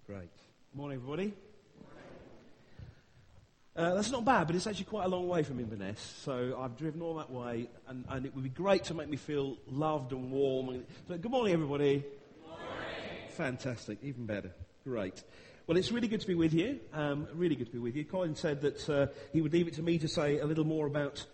Great. Morning, everybody. That's not bad, but it's actually quite a long way from Inverness, so I've driven all that way, and it would be great to make me feel loved and warm. So, good morning, everybody. Good morning. Fantastic, even better. Great. Well, it's really good to be with you. Really good to be with you. Colin said that he would leave it to me to say a little more about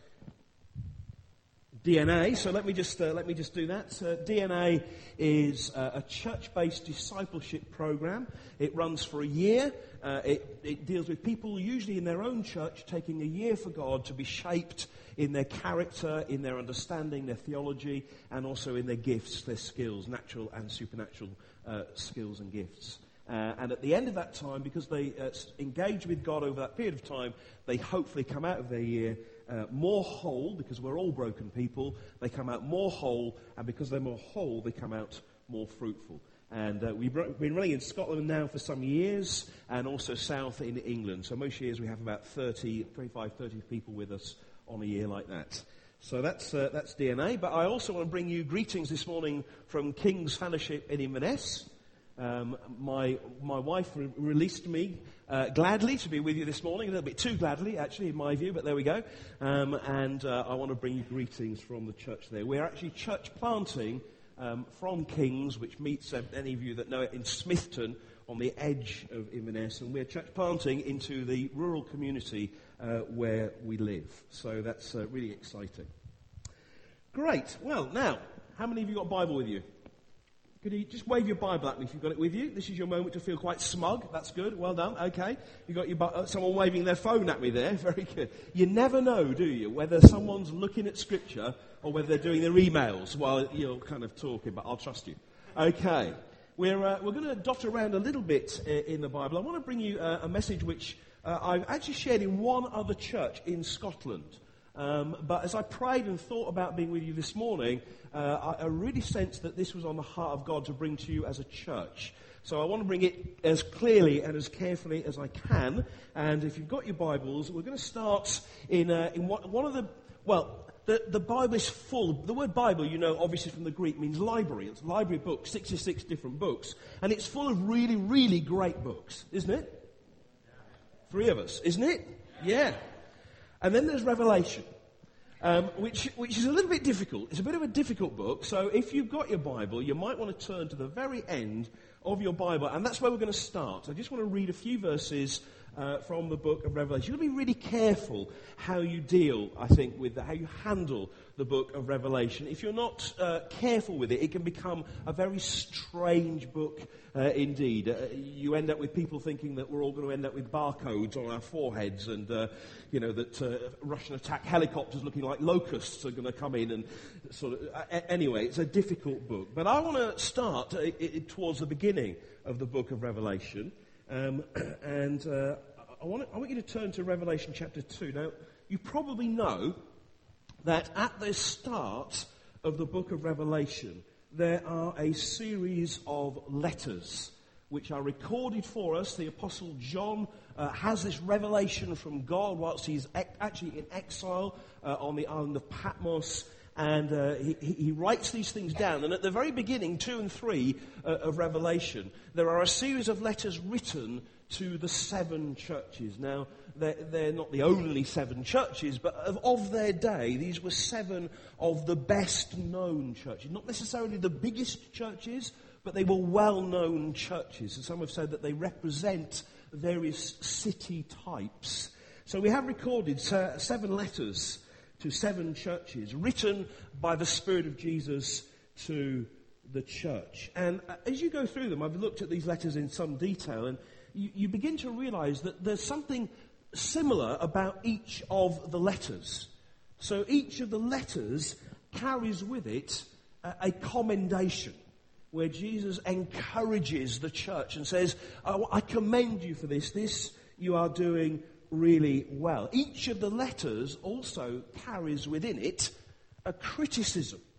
DNA, so let me just do that. DNA is a church-based discipleship program. It runs for a year. It deals with people, usually in their own church, taking a year for God to be shaped in their character, in their understanding, their theology, and also in their gifts, their skills, natural and supernatural skills and gifts. And at the end of that time, because they engage with God over that period of time, they hopefully come out of their year more whole, because we're all broken people. They come out more whole, and because they're more whole, they come out more fruitful. And we've been running in Scotland now for some years, and also south in England. So most years we have about 25, 30 people with us on a year like that. So that's DNA. But I also want to bring you greetings this morning from King's Fellowship in Inverness. My wife released me gladly to be with you this morning, a little bit too gladly, actually, in my view, but there we go. And I want to bring you greetings from the church there. We're actually church planting from King's, which meets any of you that know it in Smithton on the edge of Inverness, and we're church planting into the rural community where we live. So that's really exciting. Great. Well, now, how many of you got a Bible with you? Could you just wave your Bible at me if you've got it with you? This is your moment to feel quite smug. That's good. Well done. Okay. You got your someone waving their phone at me there. Very good. You never know, do you, whether someone's looking at Scripture or whether they're doing their emails while you're kind of talking, but I'll trust you. Okay. We're going to dot around a little bit in the Bible. I want to bring you a message which I've actually shared in one other church in Scotland. But as I prayed and thought about being with you this morning, I really sensed that this was on the heart of God to bring to you as a church. So I want to bring it as clearly and as carefully as I can. And if you've got your Bibles, we're going to start in one of the... Well, the Bible is full. The word Bible, you know, obviously from the Greek means library. It's a library of books, 66 different books. And it's full of really, really great books, isn't it? 3 of us, isn't it? Yeah. And then there's Revelation, which is a little bit difficult. It's a bit of a difficult book, so if you've got your Bible, you might want to turn to the very end of your Bible, and that's where we're going to start. I just want to read a few verses from the book of Revelation. You've got to be really careful how you deal, I think, with how you handle the book of Revelation. If you're not careful with it, it can become a very strange book indeed. You end up with people thinking that we're all going to end up with barcodes on our foreheads, and that Russian attack helicopters looking like locusts are going to come in, and sort of. Anyway, it's a difficult book. But I want to start towards the beginning of the book of Revelation. I want you to turn to Revelation chapter 2. Now, you probably know that at the start of the book of Revelation, there are a series of letters which are recorded for us. The Apostle John has this revelation from God whilst he's actually in exile on the island of Patmos. And he writes these things down. And at the very beginning, 2 and 3 of Revelation, there are a series of letters written to the 7 churches. Now, they're not the only 7 churches, but of their day, these were 7 of the best known churches. Not necessarily the biggest churches, but they were well-known churches. And some have said that they represent various city types. So we have recorded 7 letters to 7 churches, written by the Spirit of Jesus to the church. And as you go through them, I've looked at these letters in some detail, and you begin to realize that there's something similar about each of the letters. So each of the letters carries with it a commendation, where Jesus encourages the church and says, I commend you for this you are doing really well. Each of the letters also carries within it a criticism.